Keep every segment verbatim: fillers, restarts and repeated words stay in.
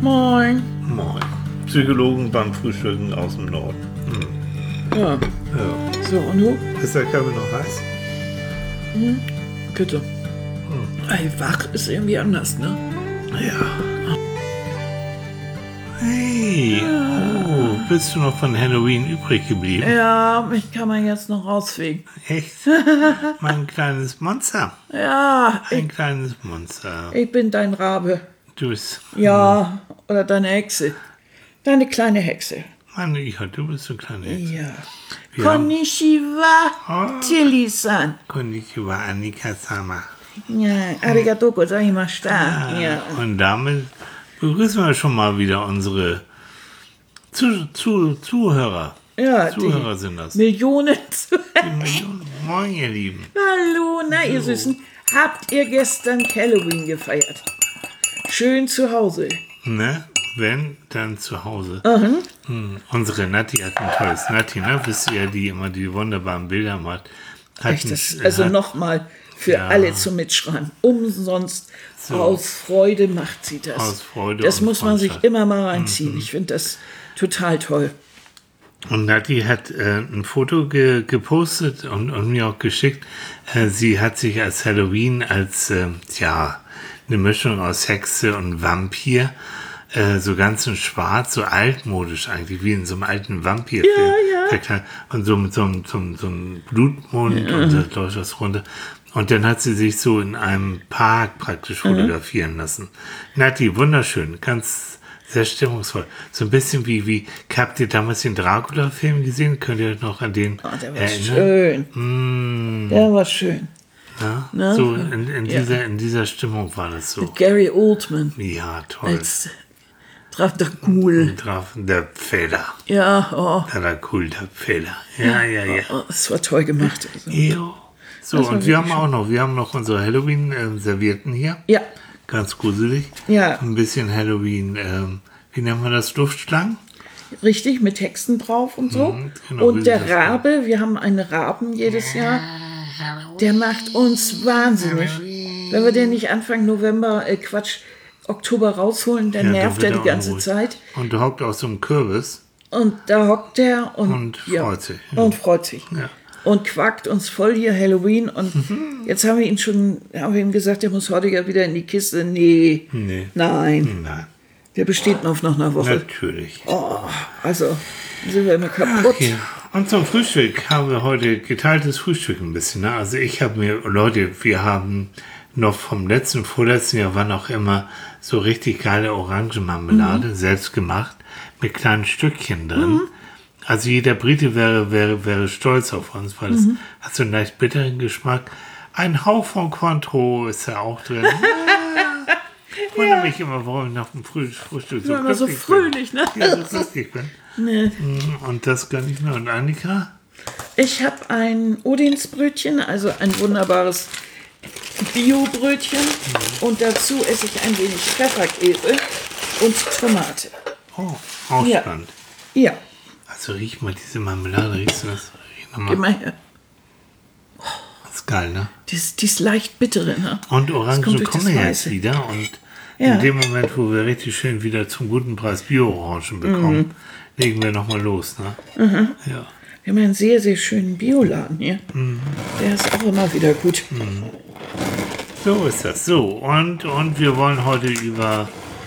Moin. Moin. Psychologen beim Frühstücken aus dem Norden. Hm. Ja. Ja. So, und du? Ist der Kaffee noch heiß? Hm. Bitte. Hm. Ey, wach ist irgendwie anders, ne? Ja. Hey. Oh, bist du noch von Halloween übrig geblieben? Ja, mich kann man jetzt noch rausfegen. Echt? Mein kleines Monster. Ja, Ein ich, kleines Monster. ich bin dein Rabe. Du bist... Ja, oder deine Hexe. Deine kleine Hexe. Mann, ja, du bist so kleine Hexe. Ja. Wir haben- Konnichiwa, Oh. Tilly-san. Konnichiwa, Annika-sama. Ja, arigato gozaimashita. Ah, Ja. Und damit begrüßen wir schon mal wieder unsere zu, zu, Zuhörer. Ja, Zuhörer die sind das. Millionen. Die Millionen. Moin, ihr Lieben. Hallo, na ihr Süßen. Habt ihr gestern Halloween gefeiert? Schön zu Hause. Ne? Wenn, dann zu Hause. Hm. Unsere Natti hat ein tolles Natti, ne? Wisst ihr, die immer die wunderbaren Bilder macht. Hat Echt, ein- das, also hat- nochmal für Ja. alle zum Mitschreiben. Umsonst, So. aus Freude macht sie das. Aus Freude das und muss man sich Freundschaft. immer mal reinziehen. Ich finde das total toll. Und Natti hat äh, ein Foto ge gepostet und, und mir auch geschickt. Äh, sie hat sich als Halloween, als, äh, ja, eine Mischung aus Hexe und Vampir, äh, so ganz in schwarz, so altmodisch eigentlich, wie in so einem alten Vampirfilm. Ja, ja. verkleidet. Und so mit so einem, so einem, so einem Blutmund und da läuft was runter. Und dann hat sie sich so in einem Park praktisch fotografieren lassen. Natti, wunderschön, ganz sehr stimmungsvoll. So ein bisschen wie, wie, habt ihr damals den Dracula-Film gesehen? Könnt ihr euch noch an den Oh, der war erinnern? schön. Mm, Der war schön. ja? Ne? So in, in, Ja. dieser, in dieser Stimmung war das so. Gary Oldman Ja, toll. als Dracul. Drauf, der Fehler. Ja, oh, Der cool, der Fehler. Ja, ja, ja. oh, das war toll gemacht. Also. Jo. So, Das war und wir haben wirklich auch noch, wir haben noch unsere Halloween-Servietten hier. Ja, Ganz gruselig. ja, Ein bisschen Halloween, ähm, wie nennt man das? Luftschlangen? richtig, mit Texten drauf und so. Mhm, genau, wie und sie der das Rabe, wir haben einen Raben jedes Jahr, der macht uns wahnsinnig. Wenn wir den nicht Anfang November, äh, Quatsch, Oktober rausholen, dann Ja, nervt dann er wird die er ganze unruhig. Zeit. Und der hockt auf so einem Kürbis. Und da hockt er und, Und ja, freut sich, ja. Und freut sich. Ja. Und quackt uns voll hier Halloween. Und jetzt haben wir ihn schon, haben wir ihm gesagt, er muss heute ja wieder in die Kiste. Nee, Nee. nein, Nein, der besteht noch nach einer Woche. natürlich. Oh, also sind wir immer kaputt. Ja. Und zum Frühstück haben wir heute geteiltes Frühstück ein bisschen. Ne? Also ich habe mir, Leute, wir haben noch vom letzten, vorletzten Jahr war noch immer so richtig geile Orangenmarmelade, Mhm. selbst gemacht, mit kleinen Stückchen drin. Also jeder Brite wäre, wäre, wäre stolz auf uns, weil es Mhm. hat so einen leicht bitteren Geschmack. Ein Hauch von Cointreau ist da auch drin. Ich wundere mich immer, warum ich nach dem Früh Frühstück so Ja, immer so glücklich fröhlich, ne? bin. Ja, so glücklich bin. Nee. Und das gönne ich mir. Und Annika? Ich habe ein Odinsbrötchen, also ein wunderbares Bio-Brötchen. Und dazu esse ich ein wenig Pfefferkäse und Tomate. Oh, auch Ja. spannend. Ja, Also riech mal diese Marmelade, riechst du das? Riech gib nochmal. mal her. Das ist geil, ne? Die ist, die ist leicht bittere, ne? Und Das Orangen kommt durch kommen das ja jetzt Weiße. wieder. Und Ja. in dem Moment, wo wir richtig schön wieder zum guten Preis Bio-Orangen bekommen, Mhm. legen wir nochmal los, ne? Ja. Wir haben einen sehr, sehr schönen Bioladen hier. Der ist auch immer wieder gut. So ist das. So, und, und wir wollen heute über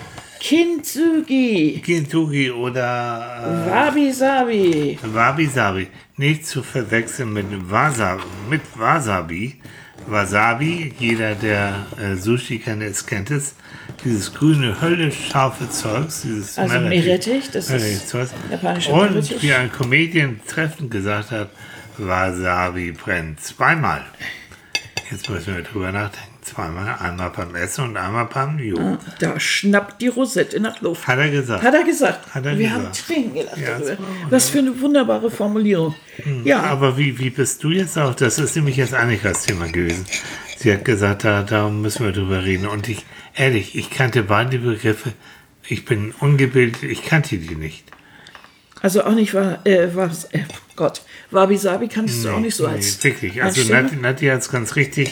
Kintsugi, Kintsugi oder Wabi Sabi. äh, Wabi-Sabi. Nicht zu verwechseln mit Wasabi. Mit Wasabi. Wasabi, jeder, der äh, Sushi kennt, es kennt es. Dieses grüne, höllisch scharfe Zeugs. Dieses Also Meerrettich, das ist Meerrettich-Zeugs. japanischer Und Meerrettich. wie ein Comedian treffend gesagt hat, Wasabi brennt zweimal. Jetzt müssen wir drüber nachdenken. Zweimal, einmal beim Essen und einmal beim Jo. Da schnappt die Rosette nach Luft. Hat er gesagt. Hat er gesagt. Hat er Wir gesagt. haben Tränen gelacht Ja, darüber. das war auch, Was für eine wunderbare Formulierung. Ja, Aber wie, wie bist du jetzt auch? Das ist nämlich jetzt Annikas Thema gewesen. Sie hat gesagt, da, da müssen wir drüber reden. Und ich, ehrlich, ich kannte beide Begriffe. Ich bin ungebildet, ich kannte die nicht. also auch nicht war, äh, was, äh, Gott, Wabi Sabi kannst du auch nicht so Nee, als. wirklich. als Also Stimme? Nati, Nati hat es ganz richtig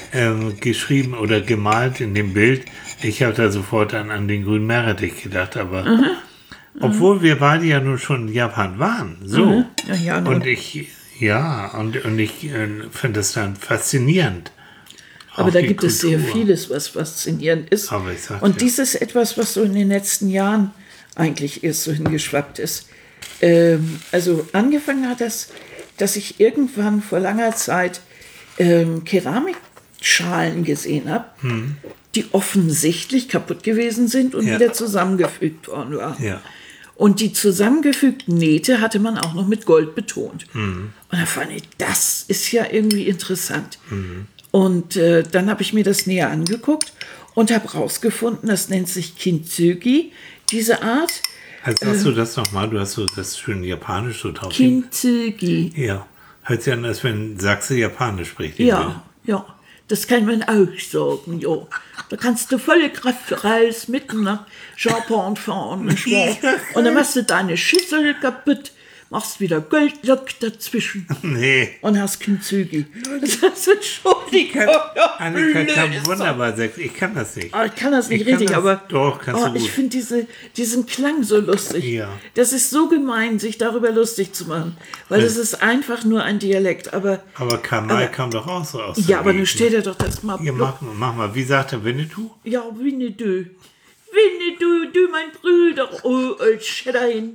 ähm, geschrieben oder gemalt in dem Bild. Ich habe da sofort an, an den grünen Meerrettich gedacht, aber mhm. obwohl wir beide ja nun schon in Japan waren. So. Mhm. Ja, ja, und ich, ja, und, und ich äh, finde das dann faszinierend. Aber da gibt Kultur. Es sehr vieles, was faszinierend ist. Aber ich sag, und ja. dies ist etwas, was so in den letzten Jahren eigentlich erst so hingeschwappt ist. Ähm, also angefangen hat das, dass ich irgendwann vor langer Zeit ähm, Keramikschalen gesehen habe, hm. die offensichtlich kaputt gewesen sind und ja. wieder zusammengefügt worden waren. Ja. Und die zusammengefügten Nähte hatte man auch noch mit Gold betont. Mhm. Und da fand ich, das ist ja irgendwie interessant. Mhm. Und äh, dann habe ich mir das näher angeguckt und habe rausgefunden, das nennt sich Kintsugi, diese Art. Also sagst äh, du das nochmal? Du hast so das schön Japanisch so drauf. Kintsugi. Ja, hört sich an, als wenn Sachse Japanisch spricht. Ja, ja, das kann man auch sagen, ja. Da kannst du volle Kraft raus, mitten nach Japan fahren. Und dann machst du deine Schüssel kaputt, machst wieder Goldlock dazwischen. Nee. Und hast Kintsugi. Das ist Entschuldigung. Annika kann wunderbar Sex. Ich kann das nicht. Oh, ich kann das nicht ich richtig, das, aber doch, kannst oh, du gut. Ich finde diese, diesen Klang so lustig. Ja. Das ist so gemein, sich darüber lustig zu machen. Weil es ja. ist einfach nur ein Dialekt. Aber, aber Kamal kam doch auch so aus. Ja, aber nun stell dir doch das mal. Ja, mach, mach mal. Wie sagt er Winnetou? Ja, Winnetou. Winnetou, du mein Bruder. Oh, als Schäderin.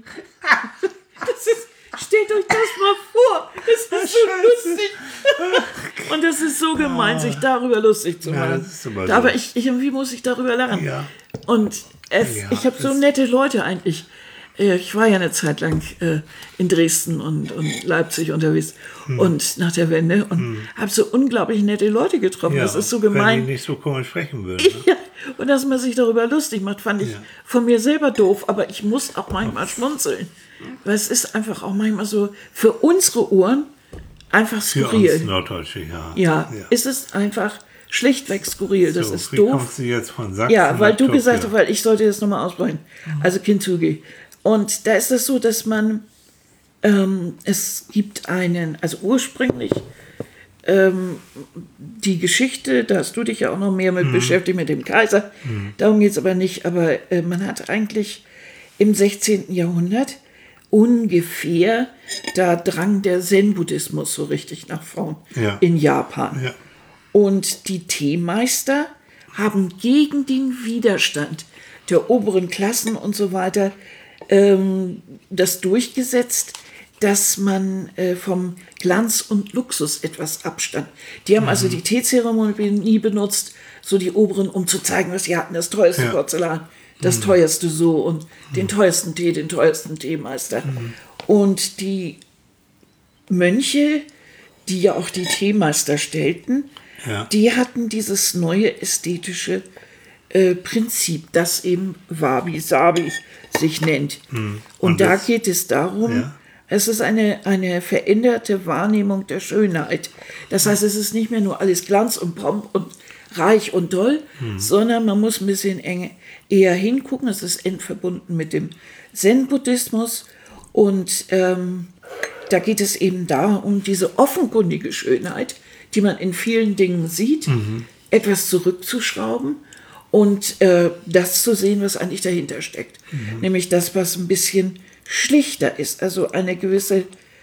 Das ist, stellt euch das mal vor. Das ist so lustig. Und das ist so gemein, sich darüber lustig zu machen. Ja, das ist immer so. Aber ich, ich, irgendwie muss ich darüber lachen. Ja. Und es, ja, ich habe so nette Leute eigentlich. Ich war ja eine Zeit lang äh, in Dresden und, und Leipzig unterwegs hm. und nach der Wende und hm. habe so unglaublich nette Leute getroffen. Ja, das ist so gemein. Wenn die nicht so komisch sprechen würden. Ne? Ja, und dass man sich darüber lustig macht, fand ich ja. von mir selber doof, aber ich muss auch manchmal schmunzeln. Weil es ist einfach auch manchmal so für unsere Ohren einfach skurril. Für uns Norddeutsche, ja. Ja, ja. ist es einfach schlichtweg skurril. Das so, ist wie doof. Kommst du jetzt von Sachsen ja, weil du Tokio? gesagt hast, weil ich sollte das nochmal aussprechen. Also Kintsugi. Und da ist es so, dass man, ähm, es gibt einen, also ursprünglich ähm, die Geschichte, da hast du dich ja auch noch mehr mit mhm. beschäftigt, mit dem Kaiser, mhm. darum geht es aber nicht, aber äh, man hat eigentlich im sechzehnten Jahrhundert ungefähr, da drang der Zen-Buddhismus so richtig nach vorn ja. in Japan. Ja. Und die Teemeister haben gegen den Widerstand der oberen Klassen und so weiter ähm, das durchgesetzt, dass man äh, vom Glanz und Luxus etwas abstand. Die haben mhm. also die Teezeremonie nie benutzt, so die Oberen, um zu zeigen, was sie hatten, das teuerste ja. Porzellan, das mhm. teuerste so und mhm. den teuersten Tee, den teuersten Teemeister. Mhm. Und die Mönche, die ja auch die Teemeister stellten, ja. die hatten dieses neue ästhetische äh, Prinzip, das eben Wabi-Sabi sich nennt. Mhm. Und, und da geht es darum, ja. es ist eine, eine veränderte Wahrnehmung der Schönheit. Das heißt, es ist nicht mehr nur alles Glanz und Pomp und reich und toll, mhm. sondern man muss ein bisschen eng, eher hingucken. Es ist eng verbunden mit dem Zen-Buddhismus und ähm, da geht es eben da um diese offenkundige Schönheit, die man in vielen Dingen sieht, mhm. etwas zurückzuschrauben und äh, das zu sehen, was eigentlich dahinter steckt. Mhm. Nämlich das, was ein bisschen schlichter ist, also eine gewisse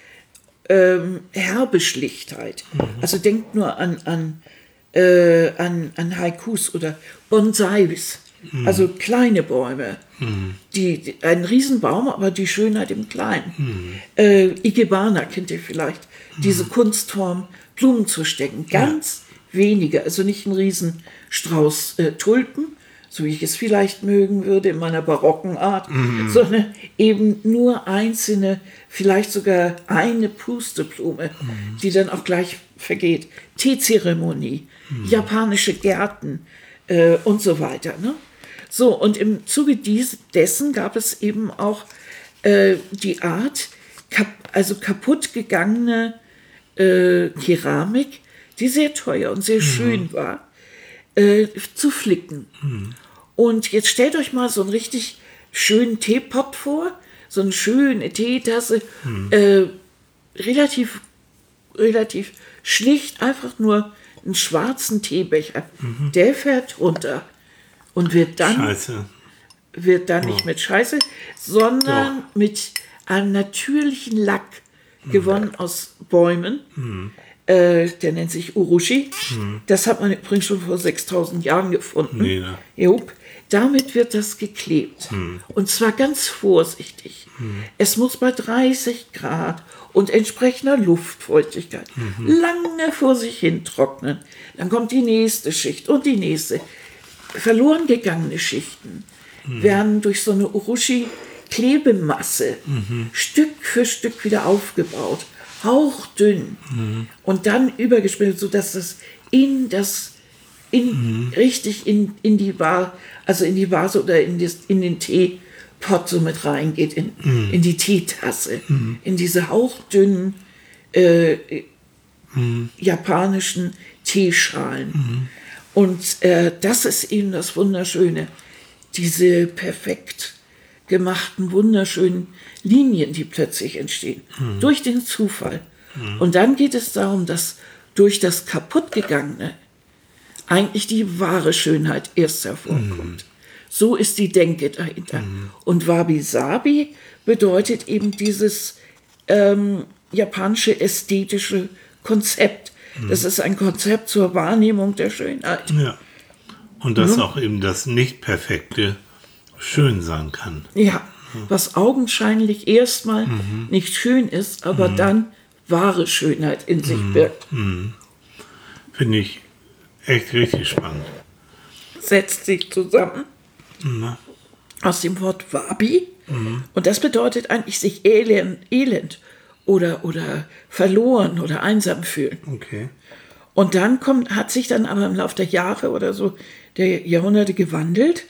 ähm, herbe Schlichtheit. Mhm. Also denkt nur an, an, äh, an, an Haikus oder Bonsais, mhm. also kleine Bäume. Mhm. Die, die, ein Riesenbaum, aber die Schönheit im Kleinen. Mhm. Äh, Ikebana kennt ihr vielleicht, mhm. diese Kunstform, Blumen zu stecken. Ganz ja. wenige, also nicht ein Riesenstrauß äh, Tulpen, so wie ich es vielleicht mögen würde in meiner barocken Art, mhm. sondern eben nur einzelne, vielleicht sogar eine Pusteblume, mhm. die dann auch gleich vergeht. Teezeremonie, mhm. japanische Gärten äh, und so weiter. Ne? So, und im Zuge dies, dessen gab es eben auch äh, die Art, kap also kaputt gegangene äh, Keramik, die sehr teuer und sehr mhm. schön war, äh, zu flicken. Mhm. Und jetzt stellt euch mal so einen richtig schönen Teepot vor, so eine schöne Teetasse, mhm. äh, relativ, relativ schlicht, einfach nur einen schwarzen Teebecher, mhm. der fährt runter und wird dann, Scheiße. wird dann nicht oh. mit Scheiße, sondern Doch. mit einem natürlichen Lack, gewonnen mhm. aus Bäumen. Mhm. Äh, der nennt sich Urushi. Mhm. Das hat man übrigens schon vor sechstausend Jahren gefunden. Nee, ne? Jupp. Damit wird das geklebt. Mhm. Und zwar ganz vorsichtig. Mhm. Es muss bei dreißig Grad und entsprechender Luftfeuchtigkeit mhm. lange vor sich hin trocknen. Dann kommt die nächste Schicht und die nächste. Verloren gegangene Schichten mhm. werden durch so eine Urushi-Klebemasse mhm. Stück für Stück wieder aufgebaut. Hauchdünn. Mhm. Und dann übergespielt, sodass das in das in, mhm. richtig in, in die Vase, also in die Vase oder in, das, in den Teepot so mit reingeht, in, mhm. in die Teetasse, mhm. in diese hauchdünnen äh, mhm. japanischen Teeschalen. Mhm. Und äh, das ist eben das Wunderschöne, diese perfekt gemachten, wunderschönen Linien, die plötzlich entstehen, mhm. durch den Zufall. Mhm. Und dann geht es darum, dass durch das Kaputtgegangene eigentlich die wahre Schönheit erst hervorkommt. Mm. So ist die Denke dahinter. Mm. Und Wabi-Sabi bedeutet eben dieses ähm, japanische ästhetische Konzept. Mm. Das ist ein Konzept zur Wahrnehmung der Schönheit. Ja. Und dass mhm. auch eben das Nicht-Perfekte schön sein kann. Ja, was augenscheinlich erstmal mhm. nicht schön ist, aber mhm. dann wahre Schönheit in sich mhm. birgt. Mhm. Finde ich echt richtig spannend. Setzt sich zusammen mhm. aus dem Wort Wabi mhm. und das bedeutet eigentlich sich elend, elend oder, oder verloren oder einsam fühlen. Okay. Und dann kommt, hat sich dann aber im Laufe der Jahre oder so der Jahrhunderte gewandelt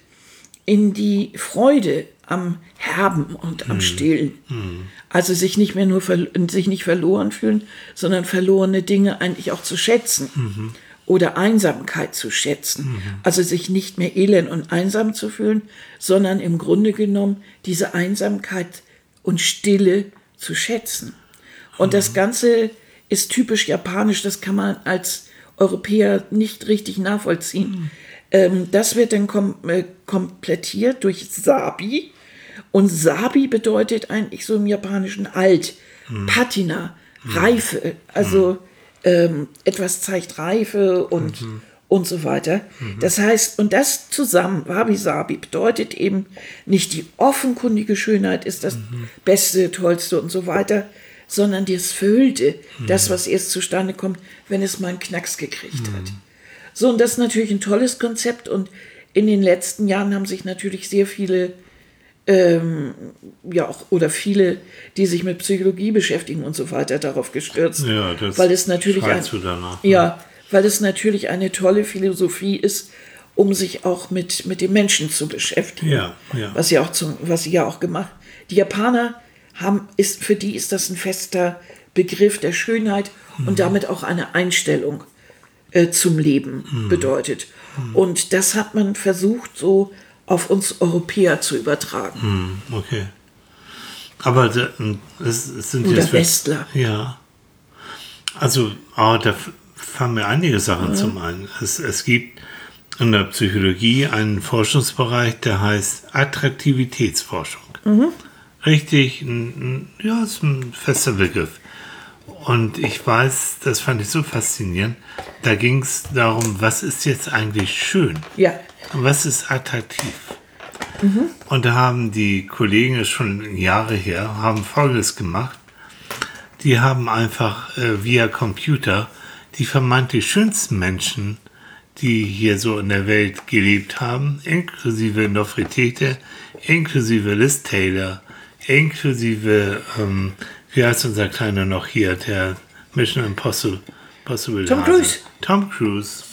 in die Freude am Herben und am Stillen. Mhm. Also sich nicht mehr nur ver- sich nicht verloren fühlen, sondern verlorene Dinge eigentlich auch zu schätzen. Mhm. Oder Einsamkeit zu schätzen. Mhm. Also sich nicht mehr elend und einsam zu fühlen, sondern im Grunde genommen diese Einsamkeit und Stille zu schätzen. Und mhm. das Ganze ist typisch japanisch, das kann man als Europäer nicht richtig nachvollziehen. Mhm. Ähm, das wird dann kom- äh, komplettiert durch Sabi. Und Sabi bedeutet eigentlich so im Japanischen alt, mhm. Patina, mhm. Reife, also mhm. Ähm, etwas zeigt Reife und, mhm. und so weiter. Mhm. Das heißt, und das zusammen, Wabi-Sabi, bedeutet eben nicht die offenkundige Schönheit ist das mhm. Beste, Tollste und so weiter, sondern das Füllte, mhm. das, was erst zustande kommt, wenn es mal einen Knacks gekriegt mhm. hat. So, und das ist natürlich ein tolles Konzept und in den letzten Jahren haben sich natürlich sehr viele Ähm, ja, auch, oder viele, die sich mit Psychologie beschäftigen und so weiter, darauf gestürzt. Ja, das weil es natürlich ein, du danach, ja, ne? weil es natürlich eine tolle Philosophie ist, um sich auch mit, mit dem Menschen zu beschäftigen. Ja, ja. Was sie auch zum, was sie ja auch gemacht. Die Japaner haben, ist, für die ist das ein fester Begriff der Schönheit mhm. und damit auch eine Einstellung äh, zum Leben mhm. bedeutet. Mhm. Und das hat man versucht, so auf uns Europäer zu übertragen. Hm, okay. Aber es, es sind Oder jetzt... Westler. Ja. Also, oh, da fangen mir einige Sachen ja. zum einen. Es, es gibt in der Psychologie einen Forschungsbereich, der heißt Attraktivitätsforschung. Mhm. Richtig, ein, ja, ist ein fester Begriff. Und ich weiß, das fand ich so faszinierend, da ging es darum, was ist jetzt eigentlich schön? Ja. Was ist attraktiv? Mhm. Und da haben die Kollegen, das ist schon Jahre her, haben Folgendes gemacht. Die haben einfach äh, via Computer die vermeintlich schönsten Menschen, die hier so in der Welt gelebt haben, inklusive Nofretete, inklusive Liz Taylor, inklusive, ähm, wie heißt unser Kleiner noch hier, der Mission Impossible, Possible Tom Cruise. Tom Cruise.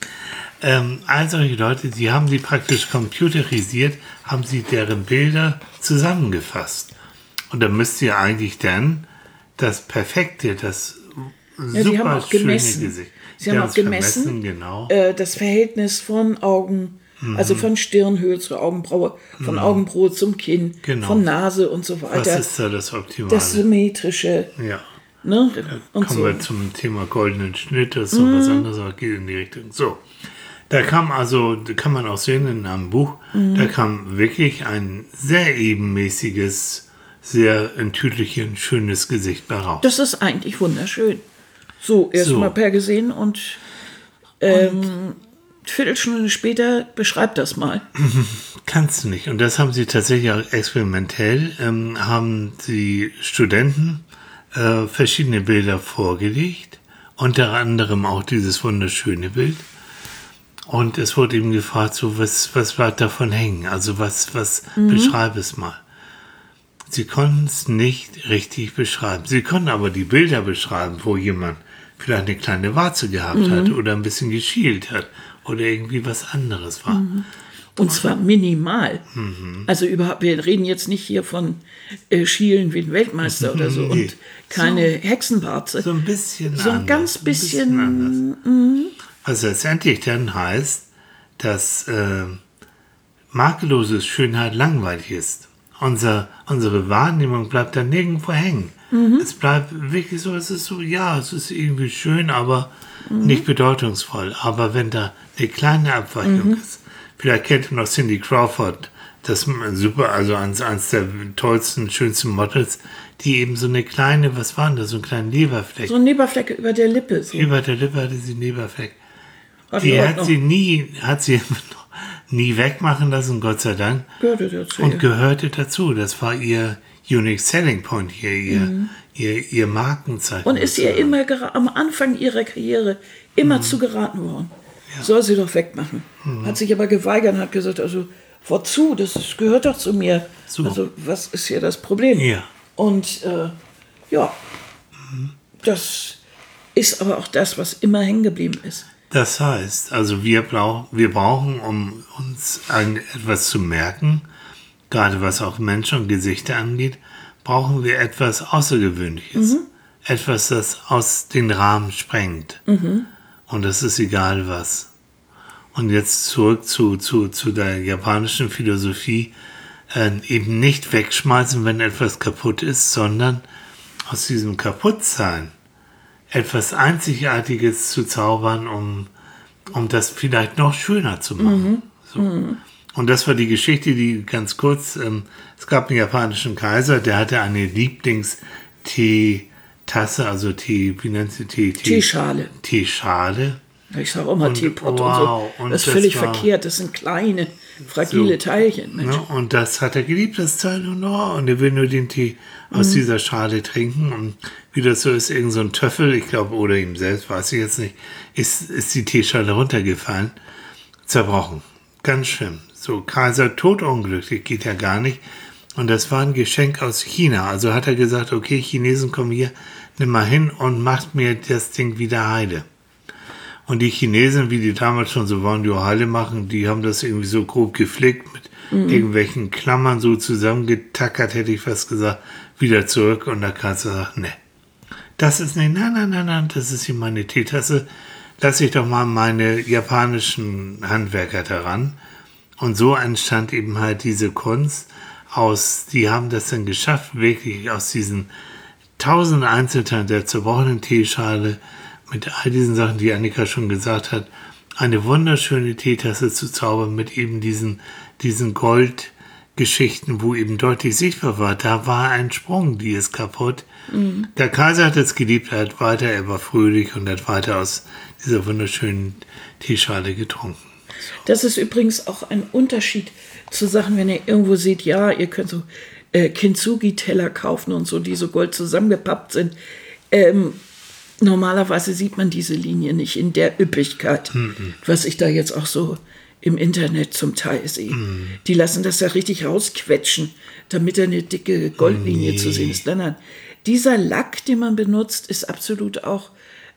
Ähm, all solche Leute, die haben sie praktisch computerisiert, haben sie deren Bilder zusammengefasst. Und da müsst ihr eigentlich dann das perfekte, das ja, super haben auch schöne gemessen. Gesicht. Sie haben auch gemessen, vermessen, genau. äh, das Verhältnis von Augen, mhm. also von Stirnhöhe zur Augenbraue, von mhm. Augenbraue zum Kinn, genau. von Nase und so weiter. Was ist da das Optimale? Das Symmetrische. Ja. Ne? Und kommen so. wir zum Thema goldenen Schnitt, das ist so was anderes, aber geht in die Richtung. So, da kam also, da kann man auch sehen in einem Buch, da kam wirklich ein sehr ebenmäßiges, sehr ein Tütelchen schönes Gesicht bei raus. Das ist eigentlich wunderschön. So, erstmal So. per gesehen und, ähm, Viertelstunde später beschreibt das mal. Kannst du nicht. Und das haben sie tatsächlich auch experimentell, ähm, haben die Studenten äh, verschiedene Bilder vorgelegt, unter anderem auch dieses wunderschöne Bild. Und es wurde ihm gefragt, so was, was bleibt davon hängen? Also was, was, mhm. beschreib es mal. Sie konnten es nicht richtig beschreiben. Sie konnten aber die Bilder beschreiben, wo jemand vielleicht eine kleine Warze gehabt mhm. hat oder ein bisschen geschielt hat oder irgendwie was anderes war. Mhm. Und zwar minimal. Mhm. Also überhaupt, wir reden jetzt nicht hier von äh, Schielen wie ein Weltmeister oder so nee. und keine so, Hexenwarze. So ein bisschen So ein anders, ganz bisschen, ein bisschen anders. Was letztendlich dann heißt, dass äh, makellose Schönheit langweilig ist. Unser, unsere Wahrnehmung bleibt dann nirgendwo hängen. Mhm. Es bleibt wirklich so, es ist so, ja, es ist irgendwie schön, aber mhm. nicht bedeutungsvoll. Aber wenn da eine kleine Abweichung mhm. ist, vielleicht kennt ihr noch Cindy Crawford, das super, also eines, eines der tollsten, schönsten Models, die eben so eine kleine, was war denn das, so einen kleinen Leberfleck. So ein Leberfleck über der Lippe. So. Über der Lippe hatte sie einen Leberfleck. Hat die hat sie nie, hat sie nie wegmachen lassen, Gott sei Dank. Gehörte dazu. Und gehörte dazu. Das war ihr Unique Selling Point hier, ihr, mhm. ihr, ihr Markenzeichen. Und ist ihr immer am Anfang ihrer Karriere immer mhm. zu geraten worden. Ja. Soll sie doch wegmachen. Mhm. Hat sich aber geweigert und hat gesagt, also wozu, das gehört doch zu mir. So. Also was ist hier das Problem? Ja. Und äh, ja, mhm. das ist aber auch das, was immer hängen geblieben ist. Das heißt, also wir, brauch, wir brauchen, um uns ein, etwas zu merken, gerade was auch Menschen und Gesichter angeht, brauchen wir etwas Außergewöhnliches. Mhm. Etwas, das aus den Rahmen sprengt. Mhm. Und das ist egal was. Und jetzt zurück zu, zu, zu der japanischen Philosophie. Äh, eben nicht wegschmeißen, wenn etwas kaputt ist, sondern aus diesem Kaputtsein etwas Einzigartiges zu zaubern, um, um das vielleicht noch schöner zu machen. Mhm. So. Mhm. Und das war die Geschichte, die ganz kurz, ähm, es gab einen japanischen Kaiser, der hatte eine Lieblings-Teetasse, also Tee, wie nennt sie Tee? Tee Teeschale. Teeschale. Ich sage auch mal Teepot wow, und so. Das ist völlig war, verkehrt, das sind kleine, fragile so, Teilchen. Ne, und das hat er geliebt, das Teil, und, oh, und er will nur den Tee aus mhm. dieser Schale trinken. Und wie das so ist, irgend so ein Töffel, ich glaube, oder ihm selbst, weiß ich jetzt nicht, ist, ist die Teeschale runtergefallen, zerbrochen. Ganz schlimm. So, Kaiser todunglücklich, geht ja gar nicht. Und das war ein Geschenk aus China. Also hat er gesagt, okay, Chinesen, kommen hier, nimm mal hin und macht mir das Ding wieder heile. Und die Chinesen, wie die damals schon so waren, die heile machen, die haben das irgendwie so grob geflickt, mit mhm. irgendwelchen Klammern so zusammengetackert, hätte ich fast gesagt, wieder zurück. Und der Kaiser sagt, ne, das ist nicht, nein, nein, nein, nein, das ist hier meine Teetasse. Lass ich doch mal meine japanischen Handwerker daran. Und so entstand eben halt diese Kunst aus, die haben das dann geschafft, wirklich aus diesen tausend Einzelteilen der zerbrochenen Teeschale mit all diesen Sachen, die Annika schon gesagt hat, eine wunderschöne Teetasse zu zaubern mit eben diesen, diesen Goldgeschichten, wo eben deutlich sichtbar war, da war ein Sprung, die ist kaputt. Mhm. Der Kaiser hat es geliebt, er hat weiter, er war fröhlich und hat weiter aus dieser wunderschönen Teeschale getrunken. So. Das ist übrigens auch ein Unterschied zu Sachen, wenn ihr irgendwo seht, ja, ihr könnt so äh, Kintsugi-Teller kaufen und so, die so gold zusammengepappt sind. Ähm, Normalerweise sieht man diese Linie nicht in der Üppigkeit, mhm. was ich da jetzt auch so im Internet zum Teil sehe. Mhm. Die lassen das ja richtig rausquetschen, damit da eine dicke Goldlinie nee. zu sehen ist. Nein, nein. Dieser Lack, den man benutzt, ist absolut auch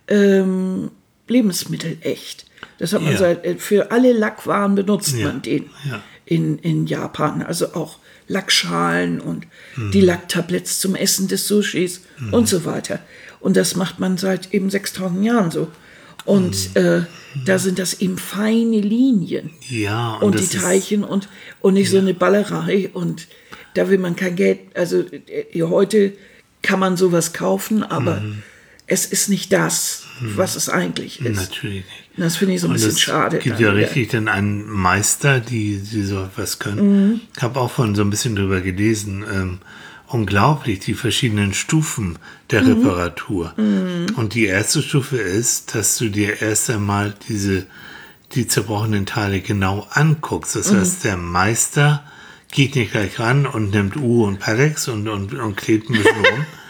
ähm, lebensmittelecht. Das hat man ja. seit, für alle Lackwaren benutzt ja. man den ja. in, in Japan. Also auch Lackschalen und mhm. die Lacktabletts zum Essen des Sushis mhm. und so weiter. Und das macht man seit eben sechstausend Jahren so. Und mhm. äh, da sind das eben feine Linien. Ja, und, und die Teilchen und, und nicht ja. so eine Ballerei. Und da will man kein Geld. Also äh, heute kann man sowas kaufen, aber mhm. es ist nicht das, was es eigentlich ist. Natürlich nicht. Das finde ich so ein und bisschen es schade. Es gibt dann ja wieder. richtig dann einen Meister, die, die so etwas können. Mhm. Ich habe auch von so ein bisschen drüber gelesen. Ähm, unglaublich, die verschiedenen Stufen der mhm. Reparatur. Mhm. Und die erste Stufe ist, dass du dir erst einmal diese, die zerbrochenen Teile genau anguckst. Das mhm. heißt, der Meister geht nicht gleich ran und nimmt U und Palex und, und, und klebt ein bisschen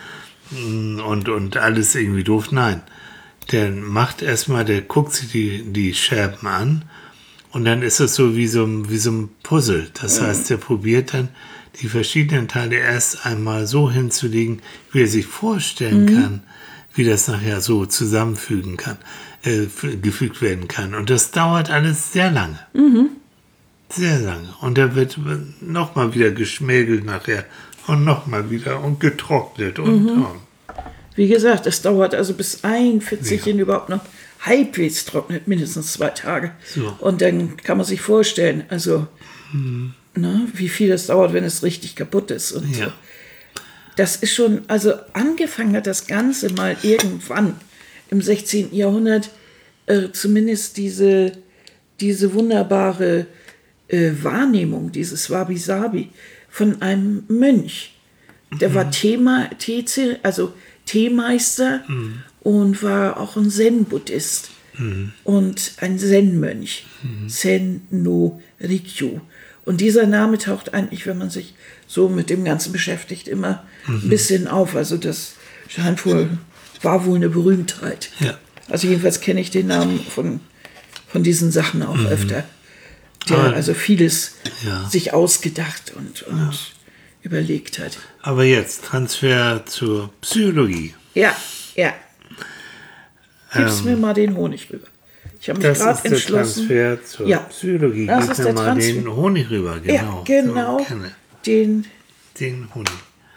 rum und, und alles irgendwie doof. Nein. Der macht erstmal, der guckt sich die, die Scherben an und dann ist es so wie so, wie so ein Puzzle. Das mhm. heißt, der probiert dann die verschiedenen Teile erst einmal so hinzulegen, wie er sich vorstellen mhm. kann, wie das nachher so zusammenfügen kann, äh, gefügt werden kann. Und das dauert alles sehr lange. Mhm. Sehr lange. Und da wird nochmal wieder geschmägelt nachher und nochmal wieder und getrocknet und, mhm. und. Wie gesagt, es dauert also bis ein Fitzelchen ja. überhaupt noch halbwegs trocknet, mindestens zwei Tage. So. Und dann kann man sich vorstellen, also mhm. ne, wie viel das dauert, wenn es richtig kaputt ist. Und ja. so. Das ist schon, also angefangen hat das Ganze mal irgendwann im sechzehnten Jahrhundert, äh, zumindest diese, diese wunderbare äh, Wahrnehmung, dieses Wabi-Sabi von einem Mönch. Der mhm. war Thema, Teze, also Teemeister mhm. und war auch ein Zen-Buddhist mhm. und ein Zen-Mönch. Mhm. Sen no Rikyu. Und dieser Name taucht eigentlich, wenn man sich so mit dem Ganzen beschäftigt, immer mhm. ein bisschen auf. Also das scheint wohl, war wohl eine Berühmtheit. Ja. Also jedenfalls kenne ich den Namen von, von diesen Sachen auch mhm. öfter. Der Aber, also vieles ja. sich ausgedacht und, und ja. überlegt hat. Aber jetzt Transfer zur Psychologie. Ja, ja. Gib's ähm, mir mal den Honig rüber. Ich habe mich gerade entschlossen. Der Transfer zur ja, Psychologie. Das Gib ist mir der mal Transfer. den Honig rüber, genau. Ja, genau. So, den, den Honig.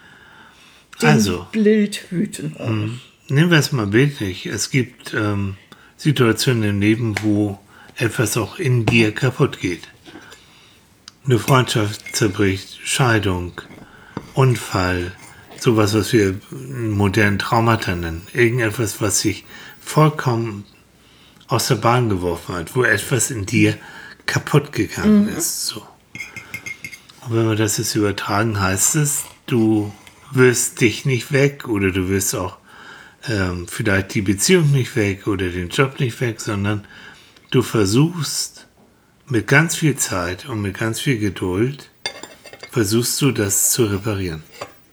Den also, Bildhüten. Mh, nehmen wir es mal bildlich. Es gibt ähm, Situationen im Leben, wo etwas auch in dir kaputt geht. Eine Freundschaft zerbricht, Scheidung, Unfall, sowas, was wir modernen Traumata nennen. Irgendetwas, was sich vollkommen aus der Bahn geworfen hat, wo etwas in dir kaputt gegangen mhm. ist. So. Und wenn wir das jetzt übertragen, heißt es, du wirst dich nicht weg oder du wirst auch ähm, vielleicht die Beziehung nicht weg oder den Job nicht weg, sondern du versuchst mit ganz viel Zeit und mit ganz viel Geduld, versuchst du das zu reparieren.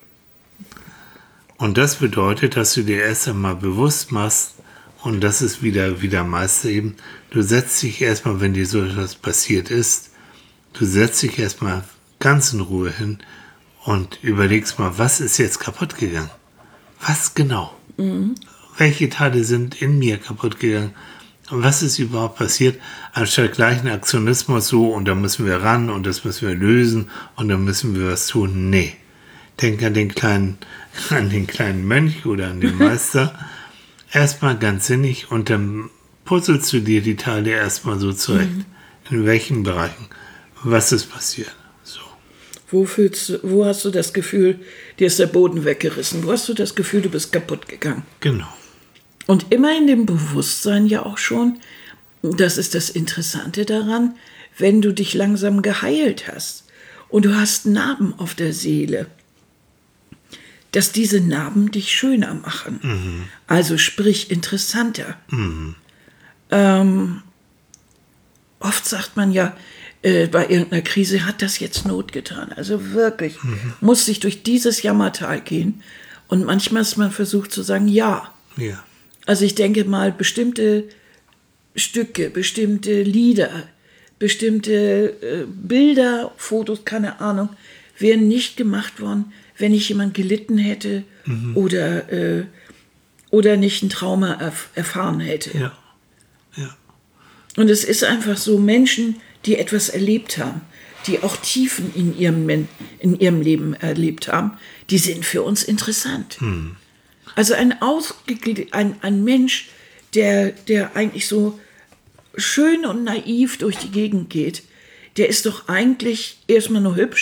Und das bedeutet, dass du dir erst einmal bewusst machst, und das ist wieder, wieder meist eben, du setzt dich erstmal, wenn dir so etwas passiert ist, du setzt dich erstmal ganz in Ruhe hin und überlegst mal, was ist jetzt kaputt gegangen? Was genau? Mhm. Welche Teile sind in mir kaputt gegangen? Und was ist überhaupt passiert? Anstatt gleich einen Aktionismus so, und da müssen wir ran und das müssen wir lösen und dann müssen wir was tun. Nee. Denk an den kleinen, an den kleinen Mönch oder an den Meister. Erstmal ganz sinnig und dann puzzelst du dir die Teile erstmal so zurecht. Mhm. In welchen Bereichen? Was ist passiert? So. Wo, fühlst du, wo hast du das Gefühl, dir ist der Boden weggerissen? Wo hast du das Gefühl, du bist kaputt gegangen? Genau. Und immer in dem Bewusstsein ja auch schon, das ist das Interessante daran, wenn du dich langsam geheilt hast und du hast Narben auf der Seele, dass diese Narben dich schöner machen. Mhm. Also sprich interessanter. Mhm. Ähm, oft sagt man ja, äh, bei irgendeiner Krise hat das jetzt Not getan. Also wirklich, mhm. muss sich durch dieses Jammertal gehen. Und manchmal ist man versucht zu sagen, ja. Ja. Also ich denke mal, bestimmte Stücke, bestimmte Lieder, bestimmte äh, Bilder, Fotos, keine Ahnung, wären nicht gemacht worden, wenn nicht jemand gelitten hätte mhm. oder, äh, oder nicht ein Trauma erf- erfahren hätte. Ja. Ja. Und es ist einfach so, Menschen, die etwas erlebt haben, die auch Tiefen in ihrem, Men- in ihrem Leben erlebt haben, die sind für uns interessant. Mhm. Also ein, ausgegl- ein, ein Mensch, der, der eigentlich so schön und naiv durch die Gegend geht, der ist doch eigentlich erstmal nur hübsch,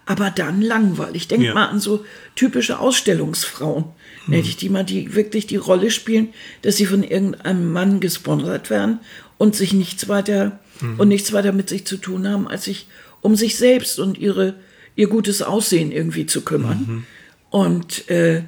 aber dann langweilig. Denk Ja. mal an so typische Ausstellungsfrauen, hm. die mal die wirklich die Rolle spielen, dass sie von irgendeinem Mann gesponsert werden und sich nichts weiter hm. und nichts weiter mit sich zu tun haben, als sich um sich selbst und ihre ihr gutes Aussehen irgendwie zu kümmern. Mhm. Und äh,